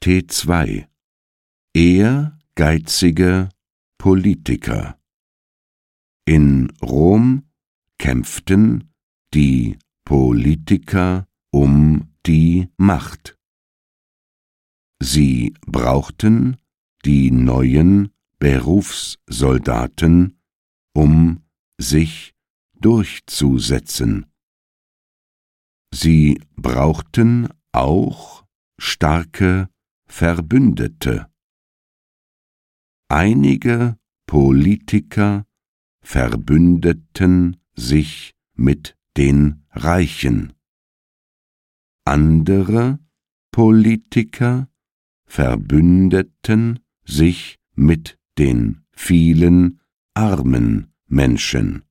T2 Ehrgeizige Politiker. In Rom kämpften die Politiker um die Macht. Sie brauchten die neuen Berufssoldaten, um sich durchzusetzen. Sie brauchten auch starke Verbündete. Einige Politiker verbündeten sich mit den Reichen. Andere Politiker verbündeten sich mit den vielen armen Menschen.